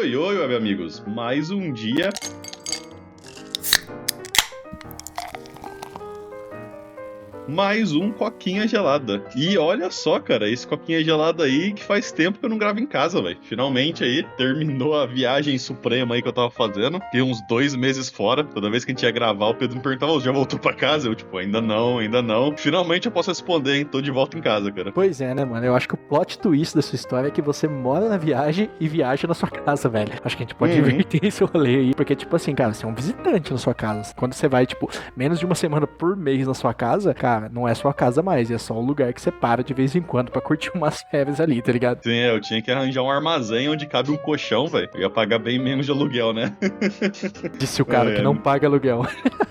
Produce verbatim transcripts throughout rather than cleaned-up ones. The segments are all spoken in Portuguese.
oi, oi, meus amigos. Mais um dia... mais um Coquinha Gelada. E olha só, cara, esse Coquinha Gelada aí que faz tempo que eu não gravo em casa, velho. Finalmente aí, terminou a viagem suprema aí que eu tava fazendo. Fiquei uns dois meses fora. Toda vez que a gente ia gravar, o Pedro me perguntava, oh, já voltou pra casa? Eu, tipo, ainda não, ainda não. Finalmente eu posso responder, hein? Tô de volta em casa, cara. Pois é, né, mano? Eu acho que o plot twist da sua história é que você mora na viagem e viaja na sua casa, velho. Acho que a gente pode Uhum. inverter esse rolê aí. Porque, tipo assim, cara, você é um visitante na sua casa. Quando você vai, tipo, menos de uma semana por mês na sua casa, cara, não é sua casa mais, é só um lugar que você para de vez em quando pra curtir umas férias ali, tá ligado? Sim, eu tinha que arranjar um armazém onde cabe um colchão, velho. Eu ia pagar bem menos de aluguel, né? Disse o cara É, que não paga aluguel.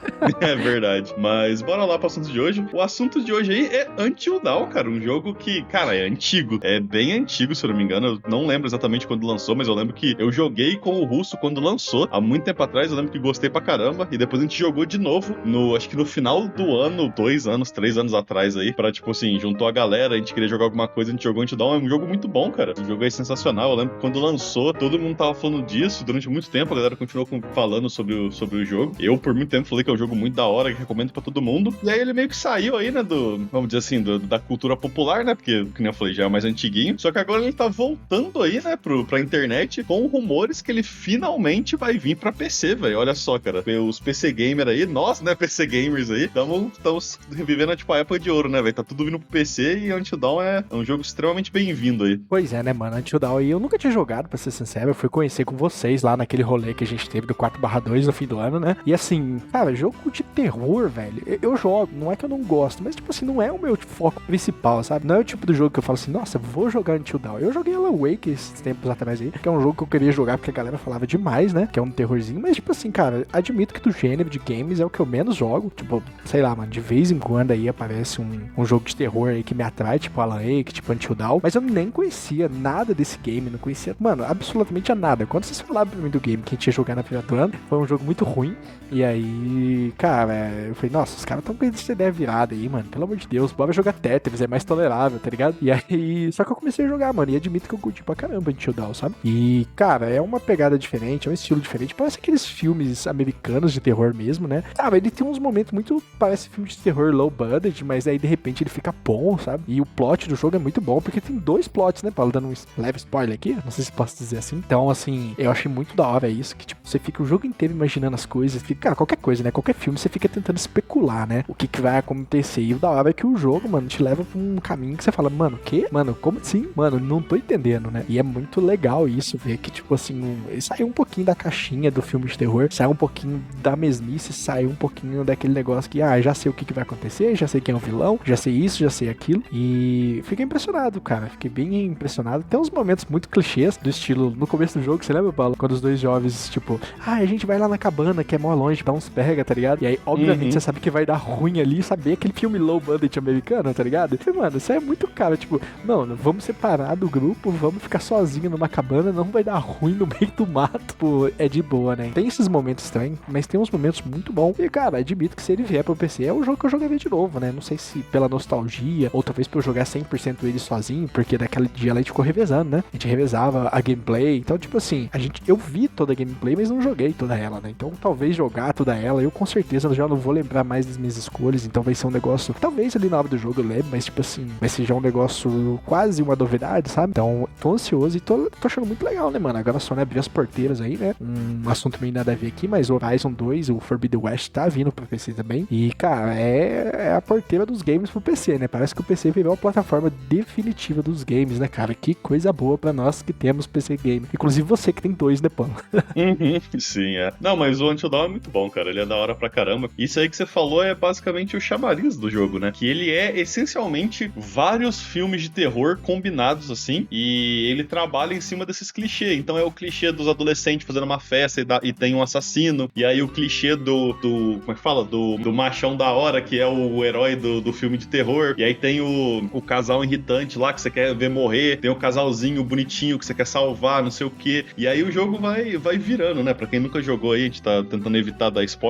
É verdade. Mas bora lá pro assunto de hoje. O assunto de hoje aí é Until Dawn, cara. Um jogo que, cara, é antigo. É bem antigo, se eu não me engano. Eu não lembro exatamente quando lançou, mas eu lembro que eu joguei com o Russo quando lançou. Há muito tempo atrás, eu lembro que gostei pra caramba. E depois a gente jogou de novo, no, acho que no final do ano, dois anos, três anos atrás aí. Pra, tipo assim, juntou a galera, a gente queria jogar alguma coisa, a gente jogou Until Dawn. É um jogo muito bom, cara. O jogo é sensacional. Eu lembro que quando lançou, todo mundo tava falando disso. Durante muito tempo, a galera continuou falando sobre o, sobre o jogo. Eu, por muito tempo, falei que é um jogo muito da hora, que recomendo pra todo mundo. E aí ele meio que saiu aí, né, do, vamos dizer assim, do, da cultura popular, né, porque, como eu falei, já é mais antiguinho. Só que agora ele tá voltando aí, né, pro, pra internet, com rumores que ele finalmente vai vir pra P C, velho. Olha só, cara, os P C Gamer aí, nós, né, P C Gamers aí, estamos revivendo, tipo, a época de ouro, né, velho. Tá tudo vindo pro P C e Until Dawn é um jogo extremamente bem-vindo aí. Pois é, né, mano, Until Dawn aí eu nunca tinha jogado, pra ser sincero. Eu fui conhecer com vocês lá naquele rolê que a gente teve do quatro barra dois no fim do ano, né. E assim, cara, jogo de terror, velho, eu jogo, não é que eu não gosto, mas tipo assim, não é o meu foco principal, sabe? Não é o tipo do jogo que eu falo assim, nossa, vou jogar Until Dawn. Eu joguei Alan Wake esses tempos atrás aí, que é um jogo que eu queria jogar porque a galera falava demais, né? Que é um terrorzinho, mas tipo assim, cara, admito que do gênero de games é o que eu menos jogo. Tipo, sei lá, mano, de vez em quando aí aparece um, um jogo de terror aí que me atrai, tipo Alan Wake, tipo Until Dawn, mas eu nem conhecia nada desse game, não conhecia, mano, absolutamente a nada. Quando vocês falaram pra mim do game que a gente ia jogar na primeira do ano, foi um jogo muito ruim, e aí, cara, eu falei, nossa, os caras estão com essa ideia virada aí, mano. Pelo amor de Deus, bora jogar Tetris, é mais tolerável, tá ligado? E aí, só que eu comecei a jogar, mano, e admito que eu curti pra caramba Until Dawn, sabe? E, cara, é uma pegada diferente, é um estilo diferente. Parece aqueles filmes americanos de terror mesmo, né? Cara, ele tem uns momentos muito, parece filme de terror low budget, mas aí de repente ele fica bom, sabe? E o plot do jogo é muito bom, porque tem dois plots, né, Paulo? Dando um leve spoiler aqui, não sei se posso dizer assim. Então, assim, eu achei muito da hora isso, que, tipo, você fica o jogo inteiro imaginando as coisas, fica, cara, qualquer coisa, né? Qualquer filme, você fica tentando especular, né? O que que vai acontecer. E o da hora é que o jogo, mano, te leva pra um caminho que você fala, mano, o quê? Mano, como assim? Mano, não tô entendendo, né? E é muito legal isso, ver que, tipo assim, um, ele saiu um pouquinho da caixinha do filme de terror, saiu um pouquinho da mesmice, saiu um pouquinho daquele negócio que, ah, já sei o que que vai acontecer, já sei quem é o vilão, já sei isso, já sei aquilo. E fiquei impressionado, cara. Fiquei bem impressionado. Tem uns momentos muito clichês do estilo, no começo do jogo, você lembra, Paulo? Quando os dois jovens, tipo, ah, a gente vai lá na cabana, que é mó longe, dá uns pega, tá ligado? E aí, obviamente, uhum. Você sabe que vai dar ruim ali, saber aquele filme low budget americano, tá ligado? E, mano, isso é muito caro, tipo, não, vamos separar do grupo, vamos ficar sozinho numa cabana, não vai dar ruim no meio do mato, pô, é de boa, né? Tem esses momentos estranhos, mas tem uns momentos muito bons. E, cara, admito que se ele vier pro P C, é o jogo que eu jogaria de novo, né? Não sei se pela nostalgia, ou talvez pra eu jogar cem por cento ele sozinho, porque daquele dia lá a gente ficou revezando, né? A gente revezava a gameplay, então, tipo assim, a gente, eu vi toda a gameplay, mas não joguei toda ela, né? Então, talvez jogar toda ela, eu com certeza já não vou lembrar mais das minhas escolhas, então vai ser um negócio, talvez ali na hora do jogo eu lembre, mas tipo assim, vai ser já um negócio quase uma novidade, sabe? Então, tô ansioso e tô, tô achando muito legal, né, mano? Agora só, né, abrir as porteiras aí, né? Um assunto meio nada a ver aqui, mas Horizon dois, o Forbidden West, tá vindo pro P C também. E, cara, é, é a porteira dos games pro P C, né? Parece que o P C virou a plataforma definitiva dos games, né, cara? Que coisa boa pra nós que temos P C Game. Inclusive você que tem dois, né, Paulo? Uhum, sim, é. Não, mas o Until Dawn é muito bom, cara. Ele é da hora pra caramba. Isso aí que você falou é basicamente o chamariz do jogo, né? Que ele é, essencialmente, vários filmes de terror combinados, assim, e ele trabalha em cima desses clichês. Então é o clichê dos adolescentes fazendo uma festa e, dá, e tem um assassino, e aí o clichê do, do como é que fala? Do, do machão da hora, que é o herói do, do filme de terror, e aí tem o, o casal irritante lá que você quer ver morrer, tem o casalzinho bonitinho que você quer salvar, não sei o quê, e aí o jogo vai, vai virando, né? Pra quem nunca jogou aí, a gente tá tentando evitar dar spoilers, mas eu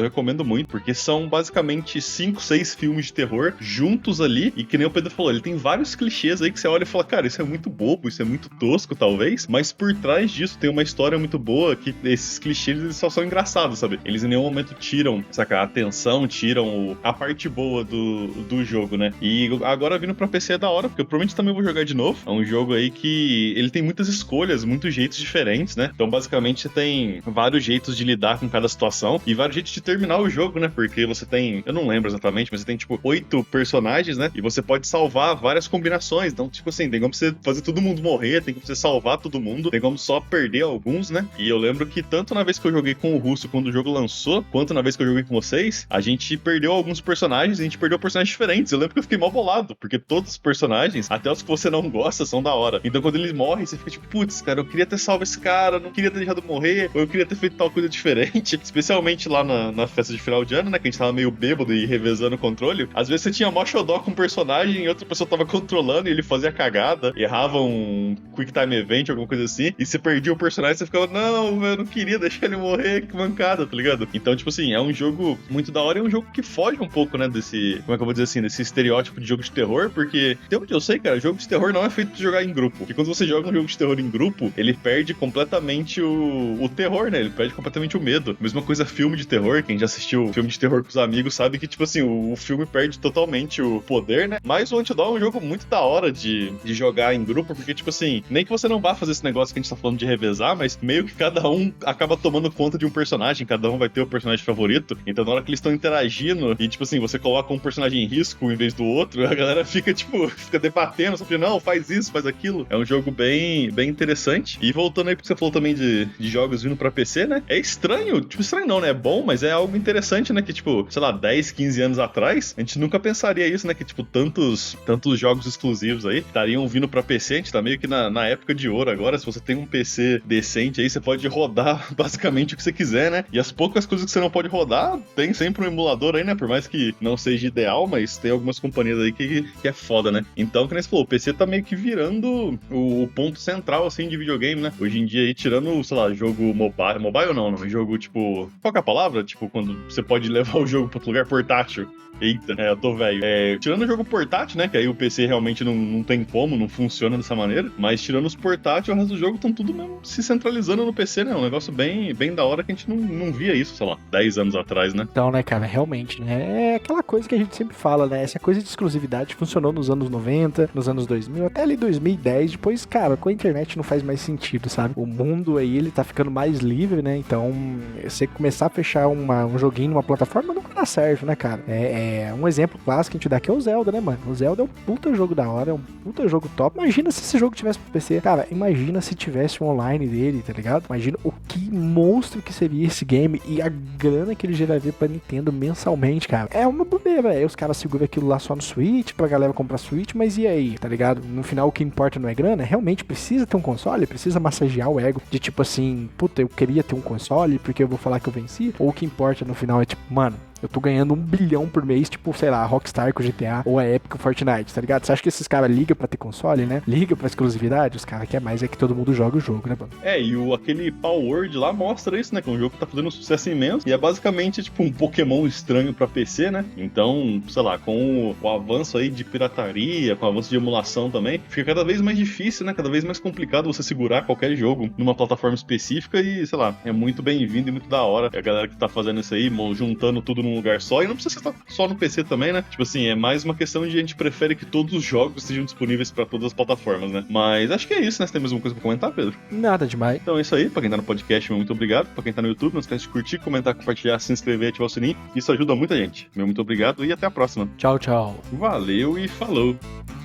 recomendo muito, porque são basicamente cinco, seis filmes de terror juntos ali, e que nem o Pedro falou, ele tem vários clichês aí que você olha e fala, cara, isso é muito bobo, isso é muito tosco, talvez, mas por trás disso tem uma história muito boa, que esses clichês eles só são engraçados, sabe? Eles em nenhum momento tiram, saca, a atenção, tiram o, a parte boa do, do jogo, né? E agora vindo pra P C é da hora, porque eu provavelmente também vou jogar de novo. É um jogo aí que ele tem muitas escolhas, muitos jeitos diferentes, né? Então, basicamente, você tem vários jeitos de lidar com cada situação e vários jeitos de terminar o jogo, né? Porque você tem, eu não lembro exatamente, mas você tem, tipo, oito personagens, né? E você pode salvar várias combinações. Então, tipo assim, tem como você fazer todo mundo morrer, tem como você salvar todo mundo, tem como só perder alguns, né? E eu lembro que tanto na vez que eu joguei com o Russo quando o jogo lançou, quanto na vez que eu joguei com vocês, a gente perdeu alguns personagens e a gente perdeu personagens diferentes. Eu lembro que eu fiquei mal bolado, porque todos os personagens, até os que você não gosta, são da hora. Então, quando ele morre, você fica tipo, putz, cara, eu queria ter salvo esse cara, não queria ter deixado morrer, ou eu queria ter feito tal coisa diferente. Especialmente lá na, na festa de final de ano, né? Que a gente tava meio bêbado e revezando o controle. Às vezes você tinha mó xodó com um personagem e outra pessoa tava controlando e ele fazia cagada, errava um Quick Time Event, alguma coisa assim, e você perdia o personagem e você ficava, não, eu não queria deixar ele morrer, que mancada, tá ligado? Então, tipo assim, é um jogo muito da hora e é um jogo que foge um pouco, né, desse, como é que eu vou dizer assim, desse estereótipo de jogo de terror, porque, até onde eu sei, cara, jogo de terror não é feito pra jogar em grupo. E quando você joga um jogo de terror em grupo, ele perde completamente o, o terror, né? Ele perde completamente o medo. Mesma coisa filme de terror, quem já assistiu filme de terror com os amigos sabe que, tipo assim, o, o filme perde totalmente o poder, né? Mas o Until Dawn é um jogo muito da hora de, de jogar em grupo, porque, tipo assim, nem que você não vá fazer esse negócio que a gente tá falando de revezar, mas meio que cada um acaba tomando conta de um personagem, cada um vai ter o personagem favorito. Então, na hora que eles estão interagindo e, tipo assim, você coloca um personagem em risco em vez do outro, a galera fica, tipo, fica debatendo, só que não, faz isso, faz aquilo. É um jogo bem, bem interessante. E voltando aí porque você falou também de, de jogos vindo pra P C, né? É estranho, tipo, estranho não, né? É bom, mas é algo interessante, né? Que, tipo, sei lá, dez, quinze anos atrás, a gente nunca pensaria isso, né? Que, tipo, tantos, tantos jogos exclusivos aí estariam vindo pra P C. A gente tá meio que na, na época de ouro agora. Se você tem um P C decente aí, você pode rodar basicamente o que você quiser, né? E as poucas coisas que você não pode rodar, tem sempre um emulador aí, né? Por mais que não seja ideal, mas tem algumas companhias aí que, que é foda, né? Então, como você falou, o P C tá meio que virando o, o ponto central, assim, de videogame, né? Hoje em dia aí, tirando, sei lá, jogo mobile, mobile não, não, jogo, tipo, qual que é a palavra? Tipo, quando você pode levar o jogo pra outro lugar portátil. Eita, é, eu tô velho. É, tirando o jogo portátil, né? Que aí o P C realmente não, não tem como, não funciona dessa maneira. Mas tirando os portáteis, o resto do jogo estão tudo mesmo se centralizando no P C, né? Um negócio bem, bem da hora que a gente não, não via isso, sei lá, dez anos atrás, né? Então, né, cara, realmente, né? É aquela coisa que a gente sempre fala, né? Essa coisa de exclusividade funcionou nos anos noventa, nos anos dois mil, até ali dois mil e dez. Depois, cara, com a internet não faz mais sentido, sabe? O mundo aí, ele tá ficando mais livre, né? Então, você começar a fechar uma, um joguinho numa plataforma nunca dá certo, né, cara? É, é um exemplo clássico que a gente dá aqui é o Zelda, né, mano? O Zelda é um puta jogo da hora, é um puta jogo top. Imagina se esse jogo tivesse pro P C. Cara, imagina se tivesse um online dele, tá ligado? Imagina o que monstro que seria esse game e a grana que ele geraria pra Nintendo mensalmente, cara. É uma bobeira, velho. Os caras seguram aquilo lá só no Switch, pra galera comprar Switch, mas e aí, tá ligado? No final, o que importa não é grana? Realmente precisa ter um console? Precisa massagear o ego de tipo assim, puta, eu queria ter um console porque eu vou falar que eu venci? Ou o que importa no final é tipo, mano, eu tô ganhando um bilhão por mês, tipo, sei lá, a Rockstar com o G T A ou a Epic com o Fortnite, tá ligado? Você acha que esses caras ligam pra ter console, né? Liga pra exclusividade? Os caras querem mais é que todo mundo joga o jogo, né, mano? É, e o, aquele Power Word lá mostra isso, né? Que é um jogo que tá fazendo um sucesso imenso e é basicamente, tipo, um Pokémon estranho pra P C, né? Então, sei lá, com o, o avanço aí de pirataria, com o avanço de emulação também, fica cada vez mais difícil, né? Cada vez mais complicado você segurar qualquer jogo numa plataforma específica e, sei lá, é muito bem-vindo e muito da hora. A galera que tá fazendo isso aí, juntando tudo num lugar só, e não precisa ser só no P C também, né? Tipo assim, é mais uma questão de a gente prefere que todos os jogos sejam disponíveis pra todas as plataformas, né? Mas acho que é isso, né? Você tem mais alguma coisa pra comentar, Pedro? Nada demais. Então é isso aí. Pra quem tá no podcast, meu muito obrigado. Pra quem tá no YouTube, não esquece de curtir, comentar, compartilhar, se inscrever e ativar o sininho. Isso ajuda muita gente. Meu muito obrigado e até a próxima. Tchau, tchau. Valeu e falou!